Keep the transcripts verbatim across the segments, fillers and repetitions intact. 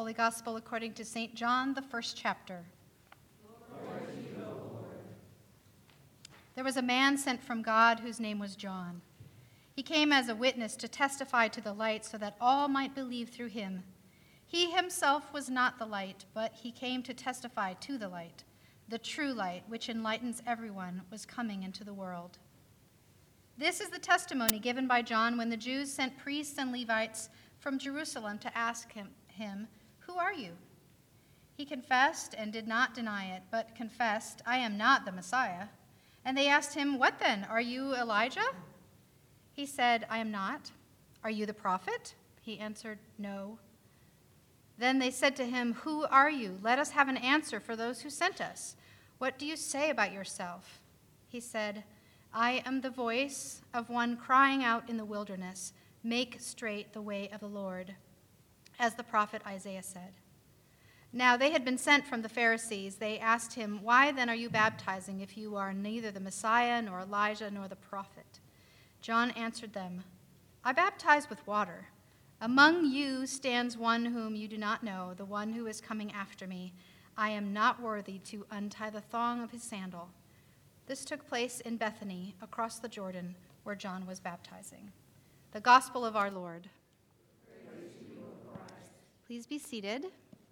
Holy Gospel according to Saint John, the first chapter. Glory to you, O Lord. There was a man sent from God whose name was John. He came as a witness to testify to the light so that all might believe through him. He himself was not the light, but he came to testify to the light. The true light, which enlightens everyone, was coming into the world. This is the testimony given by John when the Jews sent priests and Levites from Jerusalem to ask him, him, "Who are you?" He confessed and did not deny it, but confessed, "I am not the Messiah." And they asked him, "What then? Are you Elijah?" He said, "I am not." "Are you the prophet?" He answered, "No." Then they said to him, "Who are you? Let us have an answer for those who sent us. What do you say about yourself?" He said, "I am the voice of one crying out in the wilderness, 'Make straight the way of the Lord,' as the prophet Isaiah said." Now they had been sent from the Pharisees. They asked him, "Why then are you baptizing if you are neither the Messiah, nor Elijah, nor the prophet?" John answered them, "I baptize with water. Among you stands one whom you do not know, the one who is coming after me. I am not worthy to untie the thong of his sandal." This took place in Bethany, across the Jordan, where John was baptizing. The Gospel of our Lord. Praise to you, O Christ. Please be seated.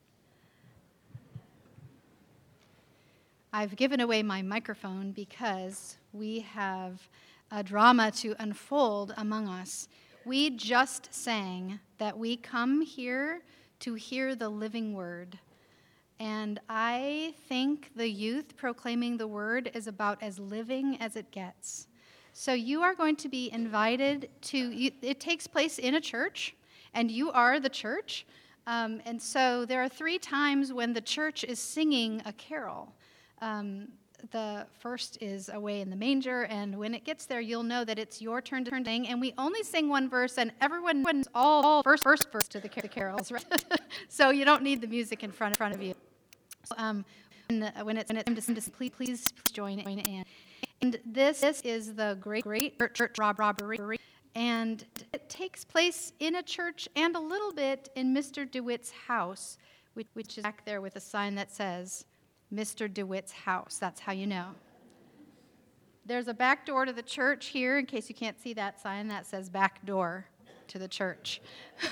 I've given away my microphone because we have a drama to unfold among us. We just sang that we come here to hear the living word. And I think the youth proclaiming the word is about as living as it gets. So you are going to be invited to, it takes place in a church, and you are the church. Um, and so there are three times when the church is singing a carol. Um, the first is Away in the Manger, and when it gets there, you'll know that it's your turn to sing, and we only sing one verse, and everyone sings all first, first verse to the carols, right? So you don't need the music in front, in front of you. So, um, when, when it's time to sing, please, please join in. And this, this is the great, great church robbery, and it takes place in a church and a little bit in Mister DeWitt's house, which, which is back there with a sign that says, Mister DeWitt's house. That's how you know. There's a back door to the church here, in case you can't see that sign that says back door to the church.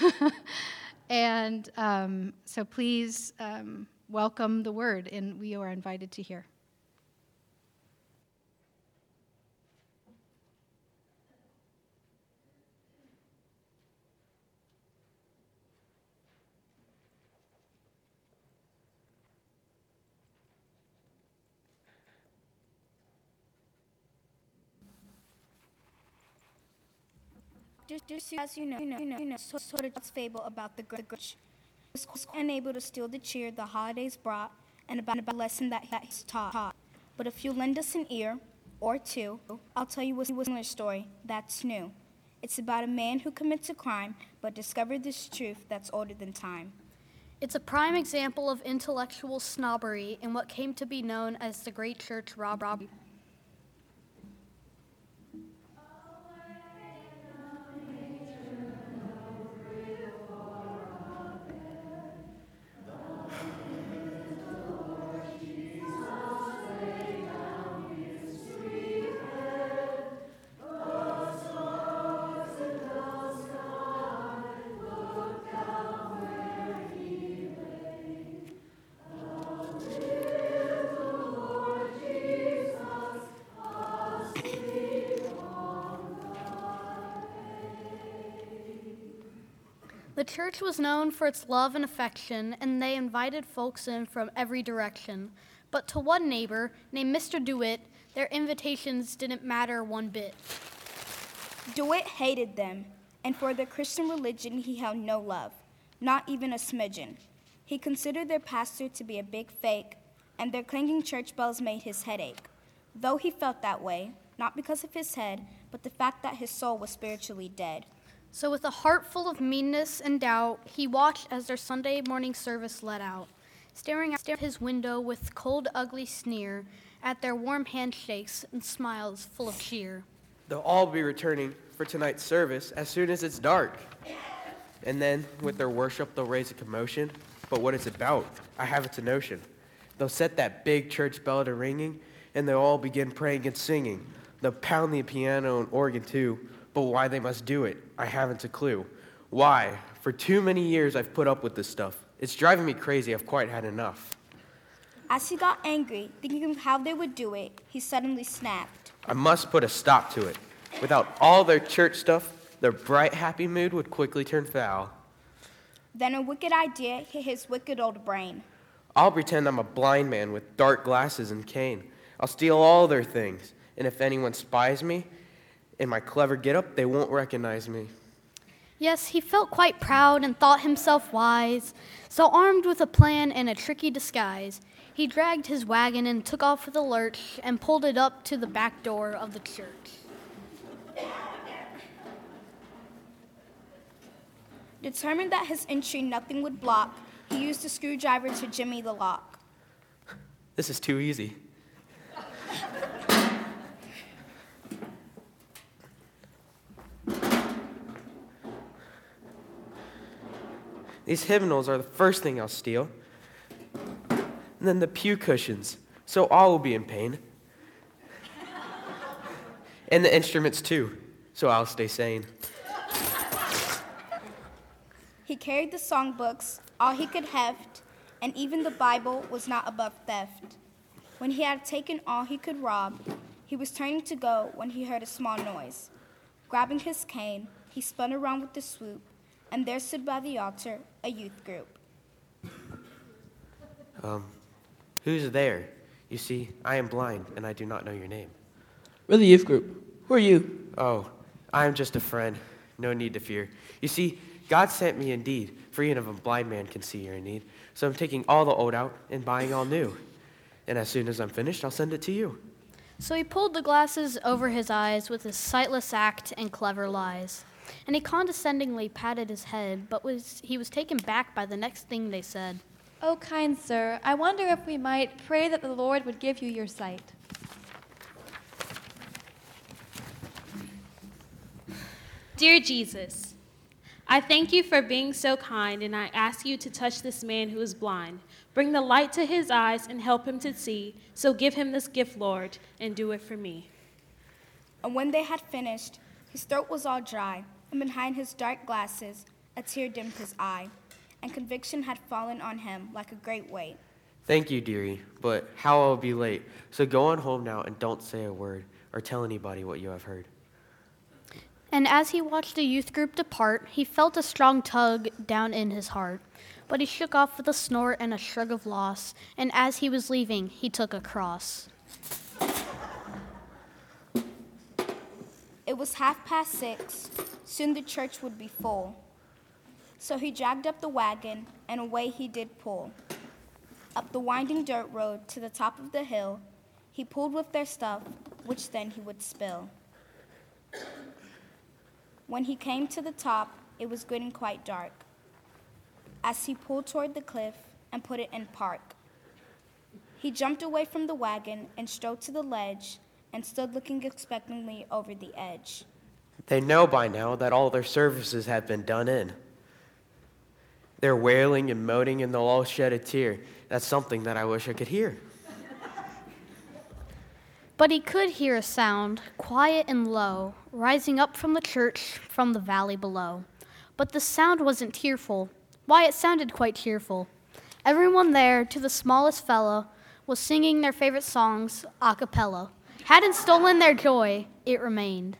And um, so please um, welcome the word, and we are invited to hear. Just as you know, you know, you know, you know sort of fable about the Grinch, was unable to steal the cheer the holidays brought, and about the lesson that he's taught. But if you lend us an ear, or two, I'll tell you a similar story that's new. It's about a man who commits a crime, but discovered this truth that's older than time. It's a prime example of intellectual snobbery in what came to be known as the Great Church Robbery. The church was known for its love and affection, and they invited folks in from every direction. But to one neighbor, named Mister DeWitt, their invitations didn't matter one bit. DeWitt hated them, and for their Christian religion he held no love, not even a smidgen. He considered their pastor to be a big fake, and their clanging church bells made his head ache. Though he felt that way, not because of his head, but the fact that his soul was spiritually dead. So with a heart full of meanness and doubt, he watched as their Sunday morning service let out, staring out his window with cold, ugly sneer at their warm handshakes and smiles full of cheer. They'll all be returning for tonight's service as soon as it's dark. And then, with their worship, they'll raise a commotion but what it's about, I haven't a notion. They'll set that big church bell to ringing, and they'll all begin praying and singing. They'll pound the piano and organ too, but why they must do it, I haven't a clue. Why? For too many years I've put up with this stuff. It's driving me crazy. I've quite had enough. As he got angry, thinking of how they would do it, he suddenly snapped. I must put a stop to it. Without all their church stuff, their bright, happy mood would quickly turn foul. Then a wicked idea hit his wicked old brain. I'll pretend I'm a blind man with dark glasses and cane. I'll steal all their things, and if anyone spies me in my clever get-up, they won't recognize me. Yes, he felt quite proud and thought himself wise. So armed with a plan and a tricky disguise, he dragged his wagon and took off with a lurch and pulled it up to the back door of the church. Determined that his entry nothing would block, he used a screwdriver to jimmy the lock. This is too easy. These hymnals are the first thing I'll steal. And then the pew cushions, so all will be in pain. And the instruments too, so I'll stay sane. He carried the songbooks, all he could heft, and even the Bible was not above theft. When he had taken all he could rob, he was turning to go when he heard a small noise. Grabbing his cane, he spun around with a swoop, and there stood by the altar a youth group. Um, who's there? You see, I am blind, and I do not know your name. We're the youth group. Who are you? Oh, I am just a friend. No need to fear. You see, God sent me indeed, for even if a blind man can see your need. So I'm taking all the old out and buying all new. And as soon as I'm finished, I'll send it to you. So he pulled the glasses over his eyes with his sightless act and clever lies. And he condescendingly patted his head, but was he was taken back by the next thing they said. Oh, kind sir, I wonder if we might pray that the Lord would give you your sight. Dear Jesus, I thank you for being so kind, and I ask you to touch this man who is blind. Bring the light to his eyes and help him to see. So give him this gift, Lord, and do it for me. And when they had finished, his throat was all dry, and behind his dark glasses, a tear dimmed his eye, and conviction had fallen on him like a great weight. Thank you, dearie, but how I'll be late. So go on home now and don't say a word or tell anybody what you have heard. And as he watched the youth group depart, he felt a strong tug down in his heart. But he shook off with a snort and a shrug of loss, and as he was leaving, he took a cross. It was half past six. Soon the church would be full. So he dragged up the wagon, and away he did pull. Up the winding dirt road to the top of the hill, he pulled with their stuff, which then he would spill. When he came to the top, it was good and quite dark, as he pulled toward the cliff and put it in park. He jumped away from the wagon and strode to the ledge and stood looking expectantly over the edge. They know by now that all their services have been done in. They're wailing and moaning, and they'll all shed a tear. That's something that I wish I could hear. But he could hear a sound, quiet and low, rising up from the church from the valley below. But the sound wasn't tearful. Why, it sounded quite cheerful. Everyone there, to the smallest fellow, was singing their favorite songs a cappella. Hadn't stolen their joy, it remained.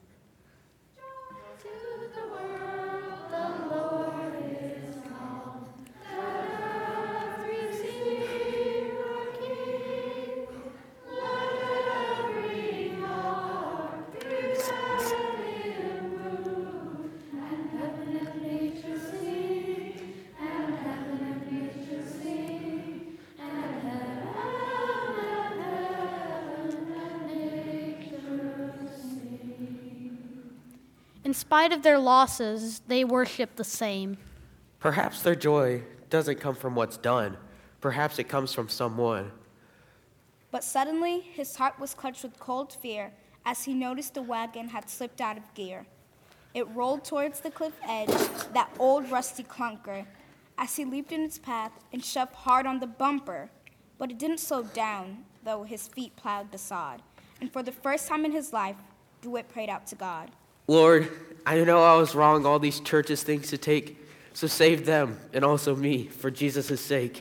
In spite of their losses, they worship the same. Perhaps their joy doesn't come from what's done. Perhaps it comes from someone. But suddenly his heart was clutched with cold fear as he noticed the wagon had slipped out of gear. It rolled towards the cliff edge, that old rusty clunker, as he leaped in its path and shoved hard on the bumper. But it didn't slow down, though his feet plowed the sod. And for the first time in his life, DeWitt prayed out to God. Lord, I know I was wrong, all these churches things to take, so save them and also me for Jesus' sake.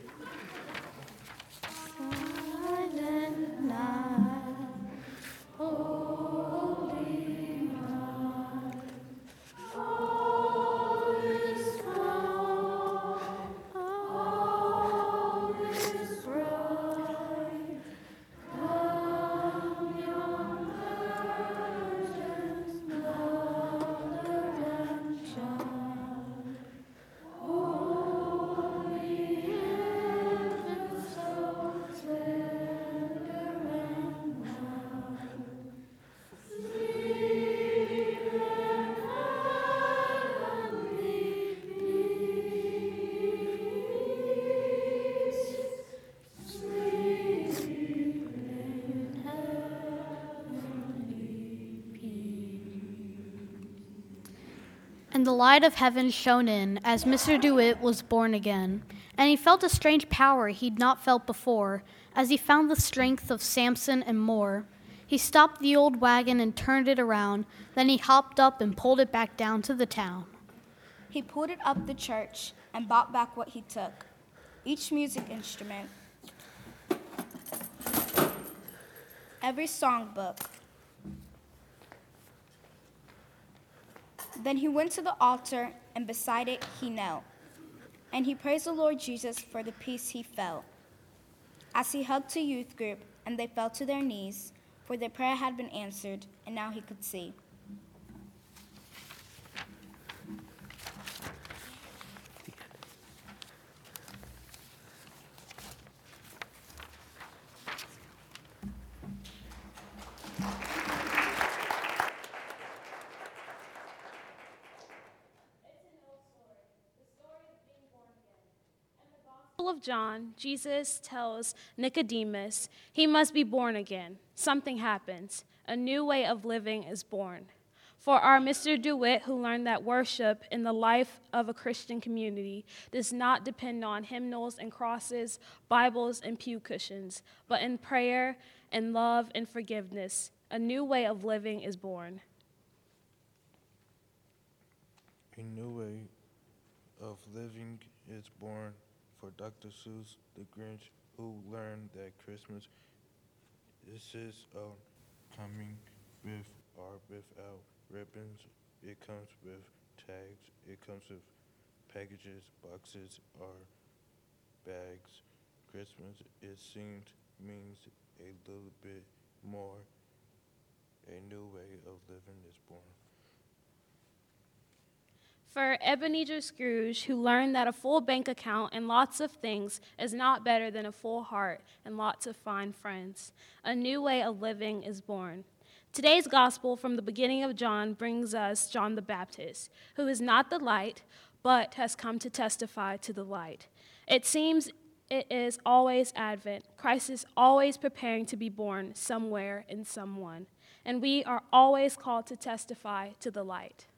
And the light of heaven shone in as Mister DeWitt was born again, and he felt a strange power he'd not felt before as he found the strength of Samson and more. He stopped the old wagon and turned it around, then he hopped up and pulled it back down to the town. He pulled it up the church and brought back what he took, each music instrument, every songbook. Then he went to the altar, and beside it he knelt, and he praised the Lord Jesus for the peace he felt. As he hugged a youth group, and they fell to their knees, for their prayer had been answered, and now he could see. Of John, Jesus tells Nicodemus he must be born again. Something happens. A new way of living is born. For our Mister DeWitt, who learned that worship in the life of a Christian community does not depend on hymnals and crosses, Bibles and pew cushions, but in prayer and love and forgiveness, a new way of living is born. A new way of living is born for Doctor Seuss, the Grinch, who learned that Christmas this is uh, coming with or without ribbons. It comes with tags. It comes with packages, boxes, or bags. Christmas, it seems, means a little bit more. A new way of living is born. For Ebenezer Scrooge, who learned that a full bank account and lots of things is not better than a full heart and lots of fine friends, a new way of living is born. Today's gospel from the beginning of John brings us John the Baptist, who is not the light, but has come to testify to the light. It seems it is always Advent. Christ is always preparing to be born somewhere in someone, and we are always called to testify to the light.